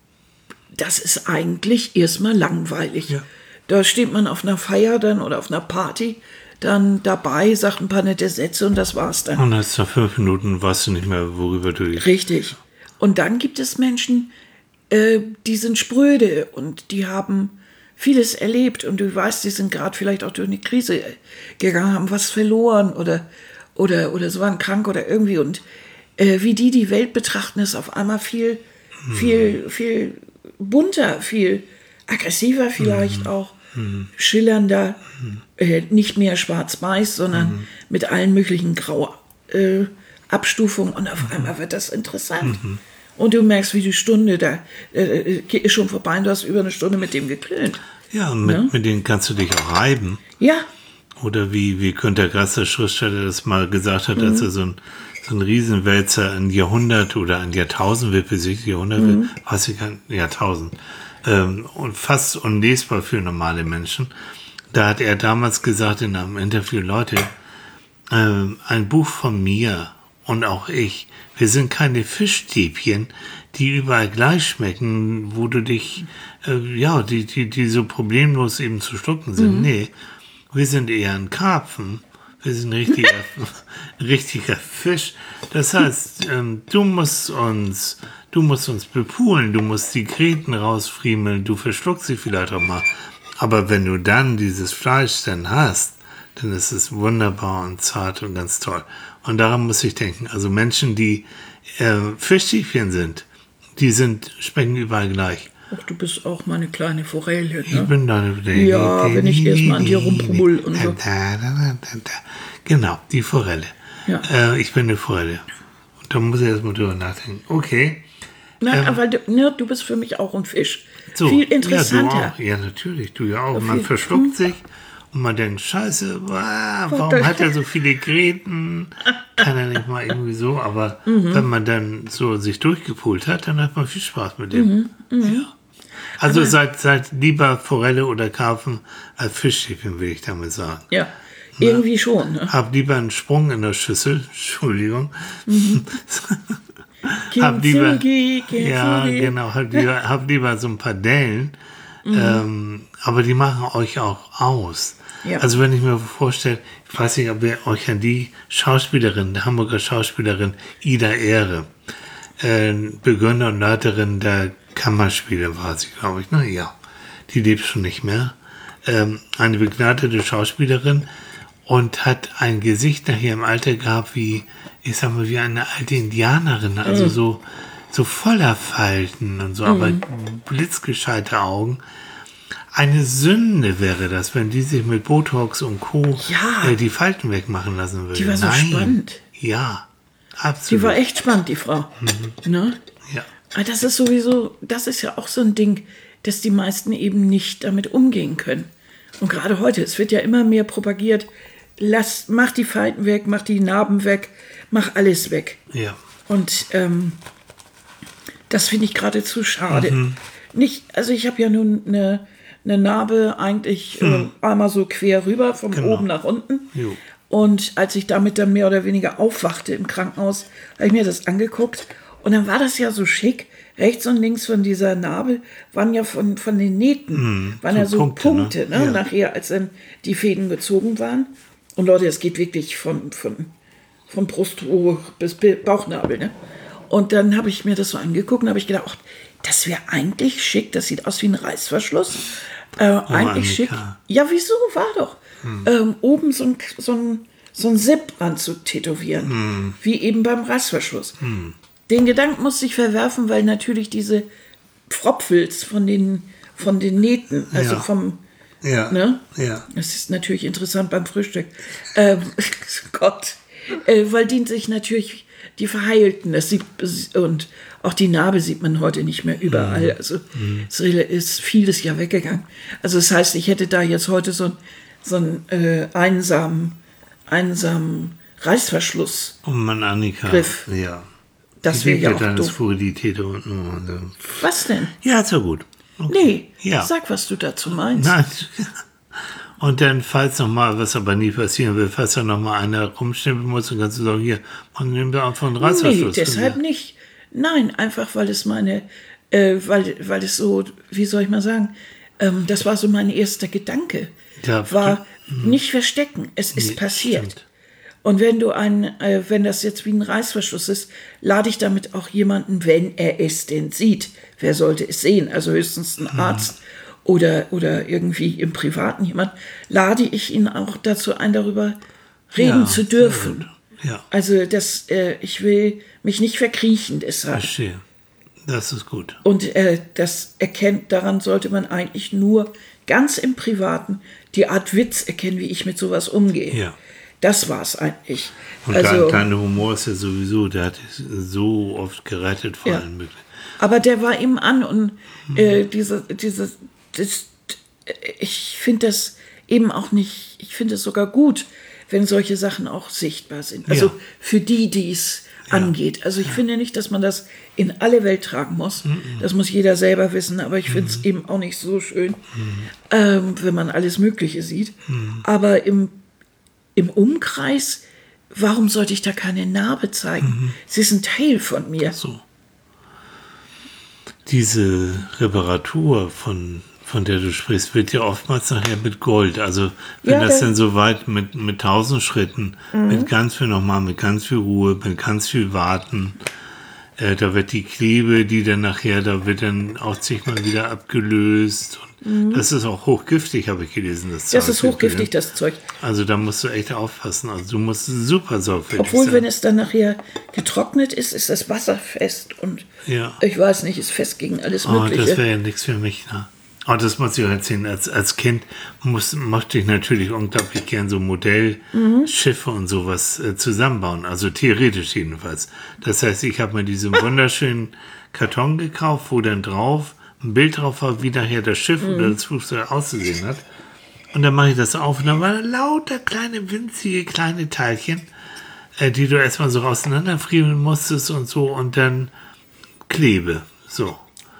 das ist eigentlich erstmal langweilig. Ja. Da steht man auf einer Feier dann oder auf einer Party dann dabei, sagt ein paar nette Sätze und das war's dann. Und jetzt nach fünf Minuten weißt du nicht mehr, worüber du... Richtig. Und dann gibt es Menschen, äh, die sind spröde und die haben vieles erlebt und du weißt, die sind gerade vielleicht auch durch eine Krise gegangen, haben was verloren oder, oder, oder so waren krank oder irgendwie und äh, wie die die Welt betrachten, ist auf einmal viel, hm. viel, viel bunter, viel aggressiver vielleicht hm. auch, hm. schillernder, hm. Äh, nicht mehr schwarz-weiß, sondern hm. mit allen möglichen Grau-Abstufungen äh, und auf einmal wird das interessant. Hm. Und du merkst, wie die Stunde da äh, ist schon vorbei und du hast über eine Stunde mit dem geklönt. Ja, und mit, ja? mit denen kannst du dich auch reiben. Ja. Oder wie, wie Günter Grass, der Schriftsteller, das mal gesagt hat, mhm. als er so ein, so ein Riesenwälzer ein Jahrhundert oder ein Jahrtausend wird besiegt, Jahrhundert mhm. wird, weiß ich gar nicht, Jahrtausend. Ähm, und fast unlesbar für normale Menschen. Da hat er damals gesagt in einem Interview, Leute, ähm, ein Buch von mir und auch ich, wir sind keine Fischstäbchen, die überall gleich schmecken, wo du dich, äh, ja, die, die, die so problemlos eben zu schlucken sind. Mhm. Nee, wir sind eher ein Karpfen. Wir sind ein richtiger, richtiger Fisch. Das heißt, ähm, du musst uns, du musst uns bepulen, du musst die Gräten rausfriemeln, du verschluckst sie vielleicht auch mal. Aber wenn du dann dieses Fleisch dann hast, dann ist es wunderbar und zart und ganz toll. Und daran muss ich denken. Also Menschen, die äh, Fischstäbchen sind, die sind, schmecken überall gleich. Ach, du bist auch meine kleine Forelle, ne? Ich bin deine... Ja, wenn ich erstmal an dir rumpummel und so. Da, da, da, da. Genau, die Forelle. Ja. Äh, ich bin eine Forelle. Und da muss ich erstmal drüber nachdenken. Okay. Nein, ähm, aber du, ne, du bist für mich auch ein Fisch. So, viel interessanter. Ja, du auch. Ja, natürlich, du ja auch. So man viel. verschluckt hm. sich und man denkt, scheiße, wow, warum hat er so viele Gräten? Kann er nicht mal irgendwie so. Aber mhm. wenn man dann so sich durchgepult hat, dann hat man viel Spaß mit dem. Mhm. Mhm. Ja. Also seid, seid lieber Forelle oder Karpfen als Fischstäbchen, will ich damit sagen. Ja, irgendwie ja. schon. Ne? Hab lieber einen Sprung in der Schüssel, Entschuldigung. Mhm. hab lieber, Kinsugi, Kinsugi. ja, genau, hab lieber, hab lieber so ein paar Dellen, mhm. ähm, aber die machen euch auch aus. Ja. Also wenn ich mir vorstelle, ich weiß nicht, ob ihr euch an die Schauspielerin, der Hamburger Schauspielerin Ida Ehre, äh, Begründer und Leiterin der Kammerspiele war sie, glaube ich, ne? Ja, die lebt schon nicht mehr. Ähm, eine begnadete Schauspielerin und hat ein Gesicht nachher im Alter gehabt wie, ich sag mal, wie eine alte Indianerin, also mhm. so, so voller Falten und so, mhm. aber blitzgescheite Augen. Eine Sünde wäre das, wenn die sich mit Botox und Co. Ja. Äh, die Falten wegmachen lassen würde. Die war so Nein. spannend. Ja, absolut. Die war echt spannend, die Frau. Mhm. Ne? Ja. Das ist sowieso, das ist ja auch so ein Ding, dass die meisten eben nicht damit umgehen können. Und gerade heute, es wird ja immer mehr propagiert, lass, mach die Falten weg, mach die Narben weg, mach alles weg. Ja. Und ähm, das finde ich geradezu schade. Mhm. Nicht, also ich habe ja nun eine, eine Narbe eigentlich hm. äh, einmal so quer rüber, von genau. oben nach unten. Jo. Und als ich damit dann mehr oder weniger aufwachte im Krankenhaus, habe ich mir das angeguckt. Und dann war das ja so schick. Rechts und links von dieser Narbe waren ja von, von den Nähten, mm, waren so ja so Punkte, Punkte ne? Ne? Ja. Nachher, als dann die Fäden gezogen waren. Und Leute, es geht wirklich von, von, von Brust hoch bis Bauchnabel. Ne? Und dann habe ich mir das so angeguckt und habe ich gedacht, ach, das wäre eigentlich schick. Das sieht aus wie ein Reißverschluss. Äh, oh, eigentlich Annika. Schick. Ja, wieso? War doch. Hm. Ähm, oben so ein, so ein, so ein Zip dran zu tätowieren. Hm. Wie eben beim Reißverschluss. Hm. Den Gedanken musste ich verwerfen, weil natürlich diese Pfropfels von den, von den Nähten, also ja. vom, ja. ne? Ja. Das ist natürlich interessant beim Frühstück. Ähm, Gott, äh, weil die sich natürlich, die verheilten, das sieht, und auch die Narbe sieht man heute nicht mehr überall. Also mhm. es ist vieles ja weggegangen. Also das heißt, ich hätte da jetzt heute so, so einen äh, einsamen, einsamen Reißverschluss. Oh Mann, Annika. Griff. Ja. Das wäre ja auch dann das doof. Fluidität und so. Was denn? Ja, ist ja gut. Nee, Ja. sag, was du dazu meinst. Nein. Und dann, falls noch mal, was aber nie passieren will, falls da noch mal einer rumschnippeln muss, dann kannst du sagen, hier, man nimmt da einfach einen Nee, Reißverschluss. deshalb nicht. Nein, einfach weil es meine, äh, weil, weil es so, wie soll ich mal sagen, ähm, das war so mein erster Gedanke. Ja, war nicht verstecken, es ist Nee, passiert. stimmt. Und wenn du ein, äh, wenn das jetzt wie ein Reißverschluss ist, lade ich damit auch jemanden, wenn er es denn sieht. Wer sollte es sehen? Also höchstens ein Arzt oder, oder irgendwie im Privaten jemand, lade ich ihn auch dazu ein, darüber reden Ja, zu sehr dürfen. gut. Ja, Also das, äh, ich will mich nicht verkriechen deshalb. verstehe. Das ist gut. Und äh, das erkennt, daran sollte man eigentlich nur ganz im Privaten die Art Witz erkennen, wie ich mit sowas umgehe. Ja. Das war's eigentlich. Und also, dein, dein Humor ist ja sowieso, der hat dich so oft gerettet vor Ja. allen möglichen. aber der war ihm an und äh, diese, diese, das, ich finde das eben auch nicht, ich finde es sogar gut, wenn solche Sachen auch sichtbar sind. Also Ja. für die, die es angeht. Also ich finde nicht, dass man das in alle Welt tragen muss. Das muss jeder selber wissen, aber ich finde es eben auch nicht so schön, ähm, wenn man alles Mögliche sieht. Aber im, im Umkreis, warum sollte ich da keine Narbe zeigen? Sie ist ein Teil von mir. So. Diese Reparatur, von, von der du sprichst, wird ja oftmals nachher mit Gold. Also wenn Ja, das der- dann so weit mit, mit tausend Schritten, mit ganz viel nochmal, mit ganz viel Ruhe, mit ganz viel Warten, äh, da wird die Klebe, die dann nachher, da wird dann auch zigmal wieder abgelöst. Und das ist auch hochgiftig, habe ich gelesen. Das, Das Zeug. ist hochgiftig, das Zeug. Also da musst du echt aufpassen. Also du musst super sorgfältig Obwohl, sein. wenn es dann nachher getrocknet ist, ist das Wasser fest und Ja. ich weiß nicht, ist fest gegen alles Oh, das Mögliche. wäre ja nichts für mich. Ne? Oh, das muss ich auch erzählen. Als, als Kind muss, mochte ich natürlich unglaublich gern so Modellschiffe und sowas äh, zusammenbauen. Also theoretisch jedenfalls. Das heißt, ich habe mir diesen wunderschönen Karton gekauft, wo dann drauf ein Bild drauf war, wie nachher das Schiff oder das Flugzeug auszusehen hat. Und dann mache ich das auf und dann waren da lauter kleine, winzige, kleine Teilchen, äh, die du erstmal so auseinanderfriemeln musstest und so und dann Klebe. So.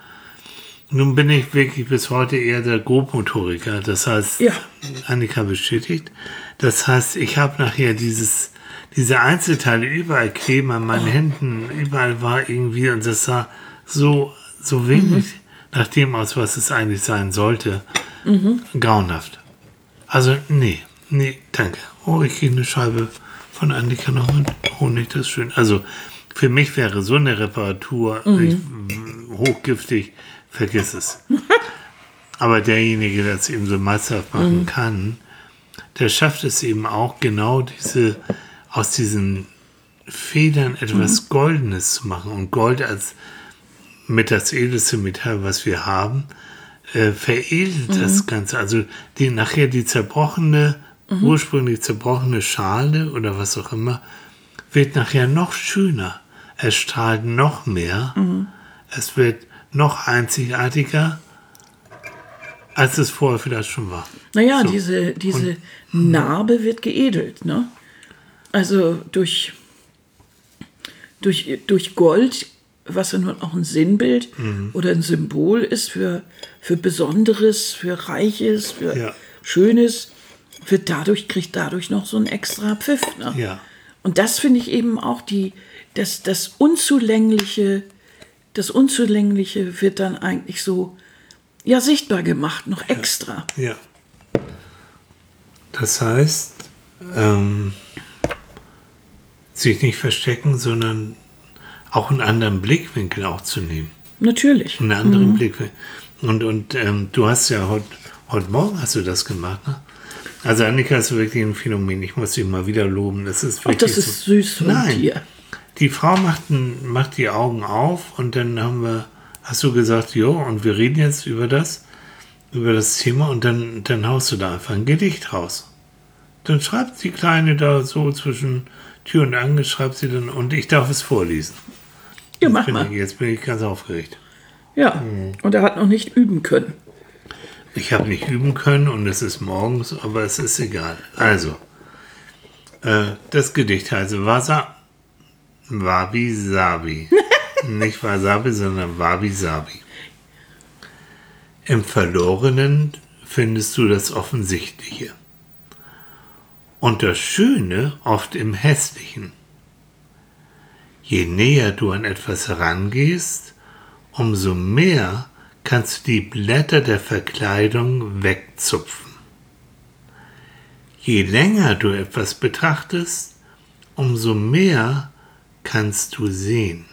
Nun bin ich wirklich bis heute eher der Grobmotoriker. Das heißt, Ja. Annika bestätigt. Das heißt, ich habe nachher dieses, diese Einzelteile überall kleben an meinen Händen. Überall war irgendwie, und das sah so, so wenig nach dem aus, was es eigentlich sein sollte. Grauenhaft. Also, nee, nee, danke. Oh, ich kriege eine Scheibe von Annika noch mit Honig, das ist schön. Also, für mich wäre so eine Reparatur ich, hochgiftig, vergiss es. Aber derjenige, der es eben so meisterhaft machen kann, der schafft es eben auch genau diese, aus diesen Federn etwas Goldenes zu machen. Und Gold als mit das edelste Metall, was wir haben, äh, veredelt das Ganze. Also die, nachher die zerbrochene, ursprünglich zerbrochene Schale oder was auch immer, wird nachher noch schöner. Es strahlt noch mehr. Es wird noch einzigartiger, als es vorher vielleicht schon war. Naja, So. diese, diese Narbe wird geedelt, ne? Also durch, durch, durch Gold, was ja nun auch ein Sinnbild oder ein Symbol ist für, für Besonderes, für Reiches, für Ja. Schönes, wird dadurch, kriegt dadurch noch so ein extra Pfiff. Ne? Ja. Und das finde ich eben auch die, das, das Unzulängliche, das Unzulängliche wird dann eigentlich so ja, sichtbar gemacht, noch extra. Ja. Das heißt, ähm, sich nicht verstecken, sondern auch einen anderen Blickwinkel auch zu nehmen. Natürlich. Einen anderen Blickwinkel. Und, und ähm, du hast ja heute heute Morgen hast du das gemacht, ne? Also Annika ist wirklich ein Phänomen. Ich muss dich mal wieder loben. Das ist Ach, wirklich das ist so. süß von Nein. dir. Die Frau macht, ein, macht die Augen auf und dann haben wir, hast du gesagt, jo, und wir reden jetzt über das, über das Thema und dann, dann haust du da einfach ein Gedicht raus. Dann schreibt die Kleine da so zwischen Tür und Angel, schreibt sie dann und ich darf es vorlesen. Ja, Jetzt mach bin mal. ich, jetzt bin ich ganz aufgeregt. Ja, und er hat noch nicht üben können. Ich habe nicht üben können und es ist morgens, aber es ist egal. Also, Äh, das Gedicht heißt Wasa Wabi Sabi. Nicht Wasabi, sondern Wabi Sabi. Im Verlorenen findest du das Offensichtliche. Und das Schöne oft im Hässlichen. Je näher du an etwas herangehst, umso mehr kannst du die Blätter der Verkleidung wegzupfen. Je länger du etwas betrachtest, umso mehr kannst du sehen.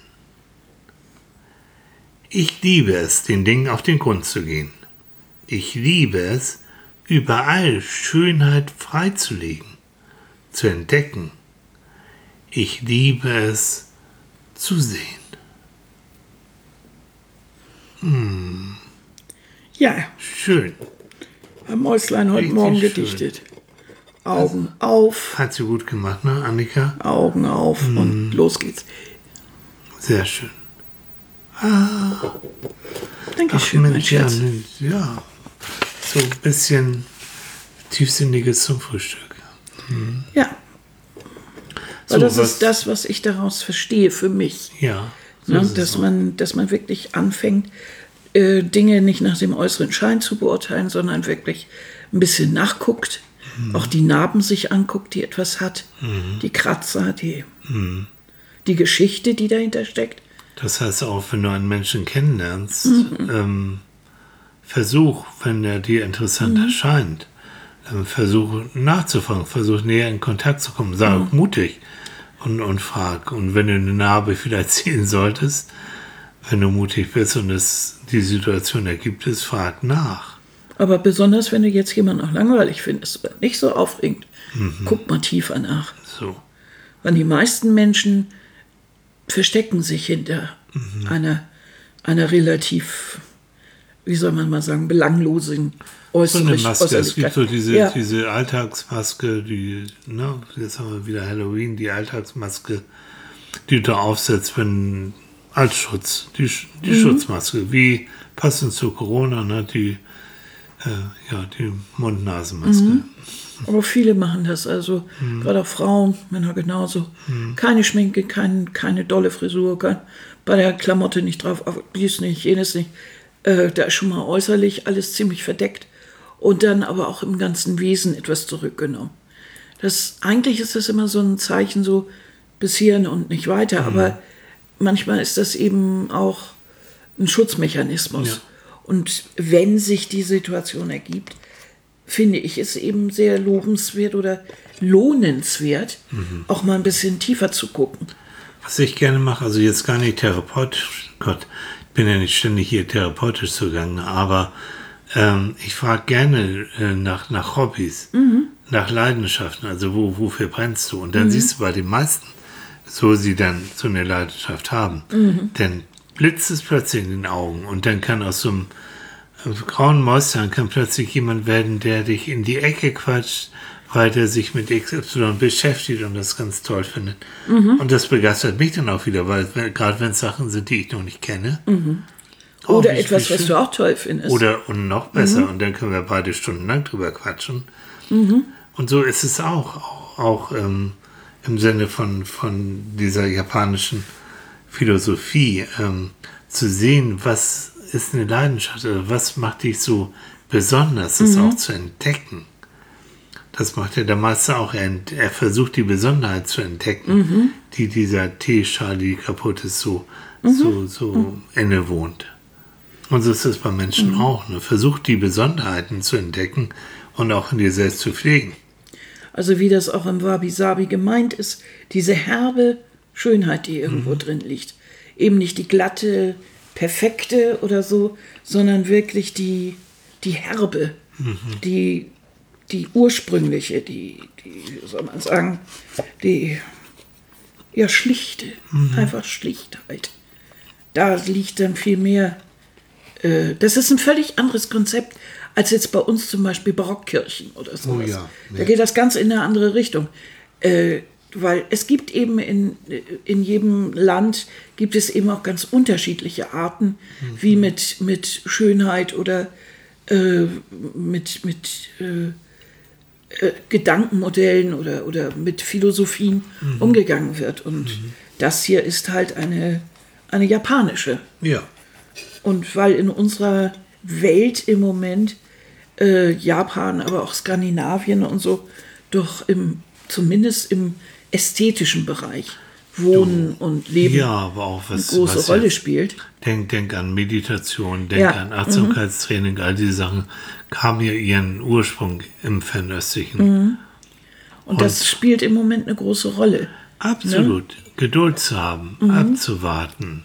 Ich liebe es, den Dingen auf den Grund zu gehen. Ich liebe es, überall Schönheit freizulegen, zu entdecken. Ich liebe es, zu sehen. Hm. Ja, Schön. Herr Mäuslein heute Richtig Morgen schön. gedichtet. Augen auf, Hat sie gut gemacht, ne, Annika? Augen auf Mhm. und los geht's. Sehr schön. Dankeschön, mein Mensch, ja, Schatz. ne, ja. So ein bisschen Tiefsinniges zum Frühstück. Ja. So, Weil das was- ist das, was ich daraus verstehe für mich. Ja. So Ne? ist es Dass auch. man, dass man wirklich anfängt, äh, Dinge nicht nach dem äußeren Schein zu beurteilen, sondern wirklich ein bisschen nachguckt, Mhm. auch die Narben sich anguckt, die etwas hat, die Kratzer, die, Mhm. die Geschichte, die dahinter steckt. Das heißt auch, wenn du einen Menschen kennenlernst, Mhm. ähm, versuch, wenn er dir interessant Mhm. erscheint, ähm, versuch nachzufragen, versuch näher in Kontakt zu kommen, sei Mhm. auch mutig und, und frag. Und wenn du eine Narbe vielleicht ziehen solltest, wenn du mutig bist und es die Situation ergibt es, frag nach. Aber besonders, wenn du jetzt jemanden auch langweilig findest oder nicht so aufregend, Mhm. guck mal tiefer nach. So. Weil die meisten Menschen verstecken sich hinter Mhm. einer, einer relativ, wie soll man mal sagen, belanglosen So Äußerlich, eine Maske. Es gibt Äußerlichkeit. so diese, ja. diese Alltagsmaske, die, ne, jetzt haben wir wieder Halloween, die Alltagsmaske, die du aufsetzt, wenn, als Schutz, die, Sch- die Mhm. Schutzmaske, wie passend zu Corona, ne, die, äh, ja, die Mund-Nasen-Maske. Mhm. Aber viele machen das, also Mhm. gerade auch Frauen, Männer genauso. Keine Schminke, kein, keine dolle Frisur, kein, bei der Klamotte nicht drauf, auf dies nicht, jenes nicht. Äh, da ist schon mal äußerlich alles ziemlich verdeckt und dann aber auch im ganzen Wesen etwas zurückgenommen. Das, eigentlich ist das immer so ein Zeichen, so bis hierhin und nicht weiter, aber manchmal ist das eben auch ein Schutzmechanismus. Ja. Und wenn sich die Situation ergibt, finde ich es eben sehr lobenswert oder lohnenswert, auch mal ein bisschen tiefer zu gucken. Was ich gerne mache, also jetzt gar nicht therapeutisch, Gott, ich bin ja nicht ständig hier therapeutisch zugange, aber ähm, ich frage gerne äh, nach, nach Hobbys, nach Leidenschaften, also wo, wofür brennst du? Und dann siehst du bei den meisten, so sie dann so eine Leidenschaft haben, dann blitzt es plötzlich in den Augen und dann kann aus so einem äh, grauen Mäuschen kann plötzlich jemand werden, der dich in die Ecke quatscht, weil der sich mit X Y beschäftigt und das ganz toll findet. Und das begeistert mich dann auch wieder, weil wenn- gerade wenn es Sachen sind, die ich noch nicht kenne. Oh, Oder wie- etwas, wie was schön. du auch toll findest. Oder und noch besser, und dann können wir beide stundenlang drüber quatschen. Und so ist es auch, auch, auch ähm, im Sinne von, von dieser japanischen Philosophie, ähm, zu sehen, was ist eine Leidenschaft, also was macht dich so besonders, das auch zu entdecken. Das macht ja der Meister auch. Er, ent- er versucht die Besonderheit zu entdecken, die dieser Teeschale, die kaputt ist, so, so, so innewohnt. Und so ist es bei Menschen auch. Ne? Versucht die Besonderheiten zu entdecken und auch in dir selbst zu pflegen. Also wie das auch im Wabi-Sabi gemeint ist, diese herbe Schönheit, die irgendwo drin liegt. Eben nicht die glatte, perfekte oder so, sondern wirklich die, die herbe, die, die ursprüngliche, die, die, wie soll man sagen, die ja, schlichte, einfach Schlichtheit. Da liegt dann viel mehr, äh, das ist ein völlig anderes Konzept, als jetzt bei uns zum Beispiel Barockkirchen oder so. Oh ja, Da ja. geht das ganz in eine andere Richtung. Äh, weil es gibt eben in, in jedem Land gibt es eben auch ganz unterschiedliche Arten, wie mit, mit Schönheit oder äh, mit, mit äh, äh, Gedankenmodellen oder, oder mit Philosophien mhm. umgegangen wird. Und mhm. das hier ist halt eine, eine japanische. Ja. Und weil in unserer Welt im Moment äh, Japan, aber auch Skandinavien und so, doch im, zumindest im ästhetischen Bereich Wohnen du, und Leben ja, aber auch was, eine große was Rolle jetzt, spielt. Denk, denk an Meditation, denk Ja. an Achtsamkeitstraining, all diese Sachen haben ja ihren Ursprung im Fernöstlichen. Mhm. Und, und das spielt im Moment eine große Rolle. Absolut. Ne? Geduld zu haben, mhm. abzuwarten,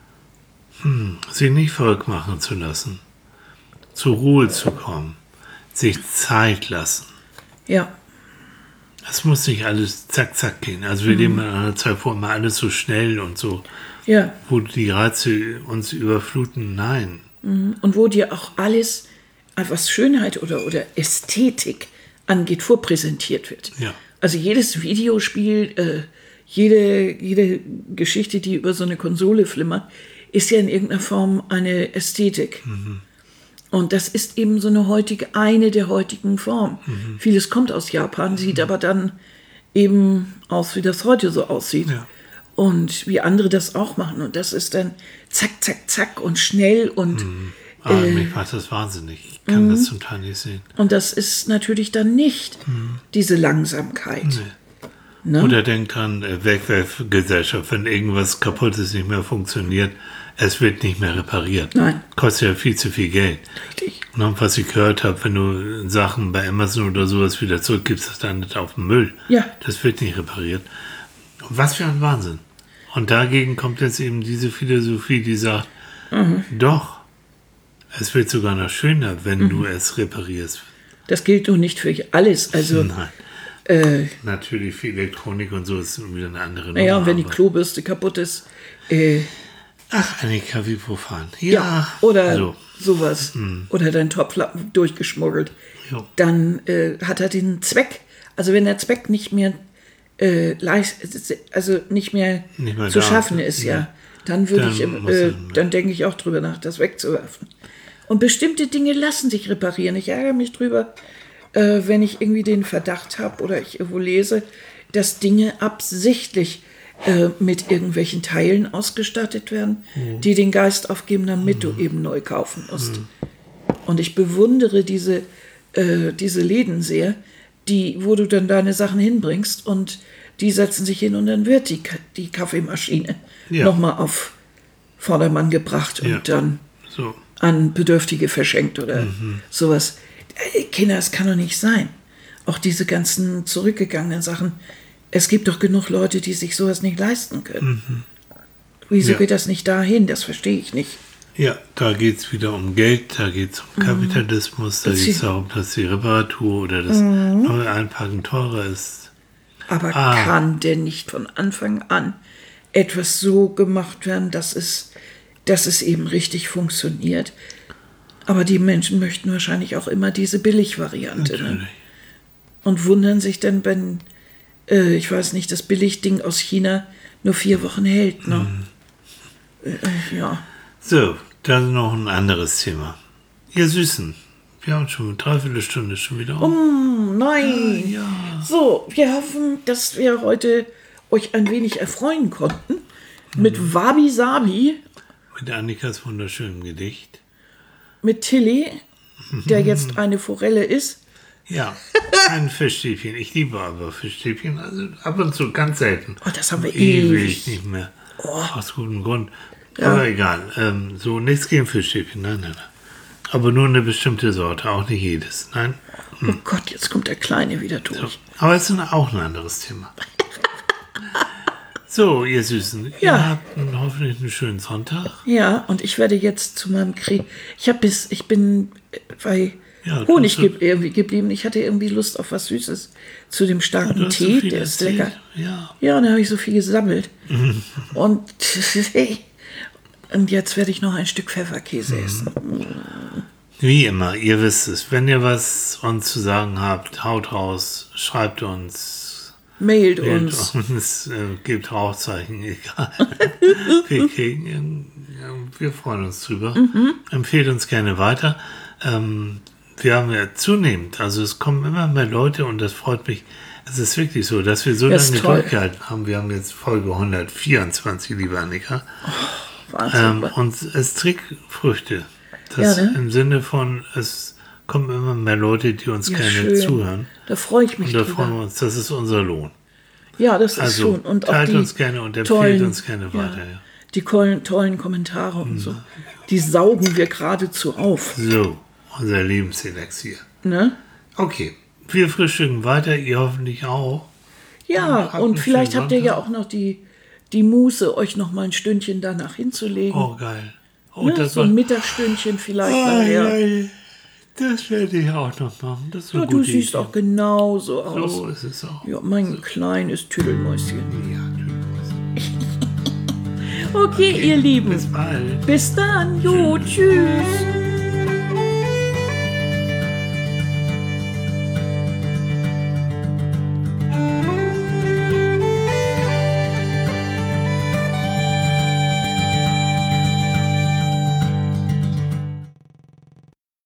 hm, sich nicht verrückt machen zu lassen, zur Ruhe zu kommen, sich Zeit lassen. Ja. Es muss nicht alles zack, zack gehen. Also wir mhm. leben in einer Zeit, wo immer alles so schnell und so, ja. wo die Reize uns überfluten. Nein. Mhm. Und wo dir auch alles, was Schönheit oder, oder Ästhetik angeht, vorpräsentiert wird. Ja. Also jedes Videospiel, äh, jede, jede Geschichte, die über so eine Konsole flimmert, ist ja in irgendeiner Form eine Ästhetik. Mhm. Und das ist eben so eine heutige, eine der heutigen Formen. Mhm. Vieles kommt aus Japan, sieht mhm. aber dann eben aus, wie das heute so aussieht. Ja. Und wie andere das auch machen. Und das ist dann zack, zack, zack und schnell und mhm. ah, äh, mich macht das wahnsinnig. Ich kann mhm. das zum Teil nicht sehen. Und das ist natürlich dann nicht mhm. diese Langsamkeit. Nee. Ne? Oder denk dran, Wegwerfgesellschaft, wenn irgendwas kaputt ist, nicht mehr funktioniert, es wird nicht mehr repariert. Nein. Kostet ja viel zu viel Geld. Richtig. Und was ich gehört habe, wenn du Sachen bei Amazon oder sowas wieder zurückgibst, das landet auf dem Müll. Ja. Das wird nicht repariert. Was für ein Wahnsinn. Und dagegen kommt jetzt eben diese Philosophie, die sagt, mhm. doch, es wird sogar noch schöner, wenn mhm. du es reparierst. Das gilt nun nicht für alles. Also, Nein. Äh, Natürlich für Elektronik und so ist wieder eine andere Nummer. Naja, und wenn die Klobürste kaputt ist. Äh, Ach, Annika, wie profan. Ja, ja oder so. sowas. Mm. Oder dein Topflappen durchgeschmuggelt. Jo. Dann äh, hat er den Zweck. Also wenn der Zweck nicht mehr, äh, leist, also nicht mehr, nicht mehr zu schaffen ist, ja, ja dann würde ich, äh, dann denke ich auch drüber nach, das wegzuwerfen. Und bestimmte Dinge lassen sich reparieren. Ich ärgere mich drüber, äh, wenn ich irgendwie den Verdacht habe oder ich irgendwo lese, dass Dinge absichtlich äh, mit irgendwelchen Teilen ausgestattet werden, mhm. die den Geist aufgeben, damit mhm. du eben neu kaufen musst. Mhm. Und ich bewundere diese, äh, diese Läden sehr, die, wo du dann deine Sachen hinbringst und die setzen sich hin und dann wird die, die Kaffeemaschine ja. nochmal auf Vordermann gebracht und ja. dann so. an Bedürftige verschenkt oder mhm. sowas. Kinder, das kann doch nicht sein. Auch diese ganzen zurückgegangenen Sachen. Es gibt doch genug Leute, die sich sowas nicht leisten können. Mhm. Wieso ja. geht das nicht dahin? Das verstehe ich nicht. Ja, da geht es wieder um Geld, da geht es um Kapitalismus, mhm. da geht es darum, dass die Reparatur oder das mhm. neue Einpacken teurer ist. Aber ah. kann denn nicht von Anfang an etwas so gemacht werden, dass es, dass es eben richtig funktioniert? Aber die Menschen möchten wahrscheinlich auch immer diese Billigvariante. Ne? Und wundern sich dann, wenn, äh, ich weiß nicht, das Billigding aus China nur vier Wochen hält. Ne? Mhm. Äh, ja. So, dann noch ein anderes Thema. Ihr Süßen, wir haben schon eine Dreiviertelstunde schon wieder um. Oh nein! Ja, ja. So, wir hoffen, dass wir heute euch ein wenig erfreuen konnten mhm. mit Wabi Sabi. Mit Annikas wunderschönem Gedicht. Mit Tilly, der jetzt eine Forelle ist. Ja, ein Fischstäbchen. Ich liebe aber Fischstäbchen, also ab und zu ganz selten. Oh, das haben wir ewig. ewig nicht mehr. Oh. Aus gutem Grund. Ja. Aber egal, ähm, so nichts gegen Fischstäbchen, nein, nein, nein. Aber nur eine bestimmte Sorte, auch nicht jedes, nein. Hm. Oh Gott, jetzt kommt der Kleine wieder durch. So. Aber es ist auch ein anderes Thema. So, ihr Süßen, ja. ihr habt einen, hoffentlich einen schönen Sonntag. Ja, und ich werde jetzt zu meinem Krieg. Ich habe bis, ich bin bei ja, Honig ge- irgendwie geblieben. Ich hatte irgendwie Lust auf was Süßes zu dem starken ja, Tee, so der ist Tee. lecker. Ja, ja und da habe ich so viel gesammelt. und, und jetzt werde ich noch ein Stück Pfefferkäse mhm. essen. Wie immer, ihr wisst es. Wenn ihr was uns zu sagen habt, haut raus, schreibt uns. Mailt uns. uns äh, gebt Rauchzeichen, egal. wir, kriegen, äh, wir freuen uns drüber. Mhm. Empfehlt uns gerne weiter. Ähm, wir haben ja zunehmend, also es kommen immer mehr Leute und das freut mich. Es ist wirklich so, dass wir so Das ist lange toll. durchgehalten haben. Wir haben jetzt Folge hundertvierundzwanzig, liebe Annika. Wahnsinn. Ähm, und es trägt Früchte. Das Ja, ne? im Sinne von, es kommen immer mehr Leute, die uns Ja, gerne schön. zuhören. Da freue ich mich Und da drüber. freuen wir uns, das ist unser Lohn. Ja, das ist Also schon. Und auch teilt die uns gerne und empfiehlt tollen, uns gerne weiter. Ja. Ja, die tollen, tollen Kommentare und so. Die saugen wir geradezu auf. So, unser Lebenselixier. Ne? Okay, wir frühstücken weiter, ihr hoffentlich auch. Ja, Habt und einen vielleicht schönen habt ihr ja Sonntag. auch noch die, die Muße, euch noch mal ein Stündchen danach hinzulegen. Oh, geil. Oh, ne? das So war... ein Mittagsstündchen vielleicht Oh, nachher. ja, das werde ich auch noch machen. Das ist eine Ja, du gute siehst Idee. auch genauso aus. So ist es auch. Ja, mein kleines Tüdelmäuschen. Ja, tschüss. Okay, ihr Lieben. Bis bald. Bis dann. Jo, tschüss.